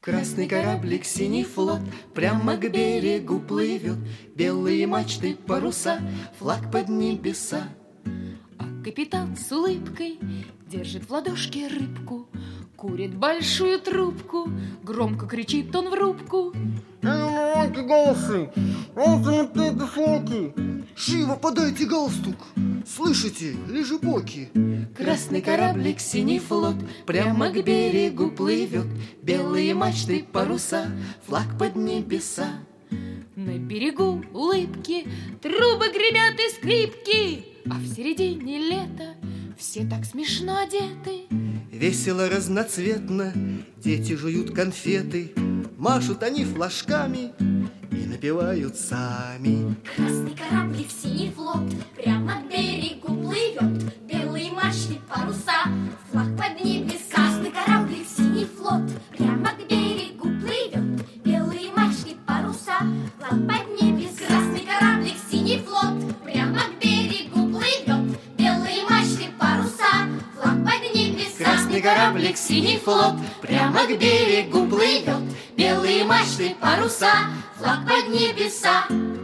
Красный кораблик, синий флот прямо к берегу плывет. Белые мачты, паруса, флаг под небеса. А капитан с улыбкой держит в ладошке рыбку, курит большую трубку, громко кричит он в рубку. Живо подайте галстук, слышите, лежебоки. Красный кораблик, синий флот прямо к берегу плывет. Белые мачты, паруса, флаг под небеса. На берегу улыбки, трубы гремят и скрипки, а в середине лета все так смешно одеты. Весело, разноцветно, дети жуют конфеты, машут они флажками и напевают сами. Красный кораблик, синий флот прямо к берегу плывет. Белые мачты, паруса, флаг под небеса. Красный кораблик, синий флот прямо к берегу плывет. Белые мачты, паруса, флаг под небеса. Красный кораблик, синий флот прямо к берегу плывет. Белые мачты, паруса, флаг под небеса. Красный кораблик, синий флот прямо к берегу плывет. Белые мачты, паруса, флаг под небеса.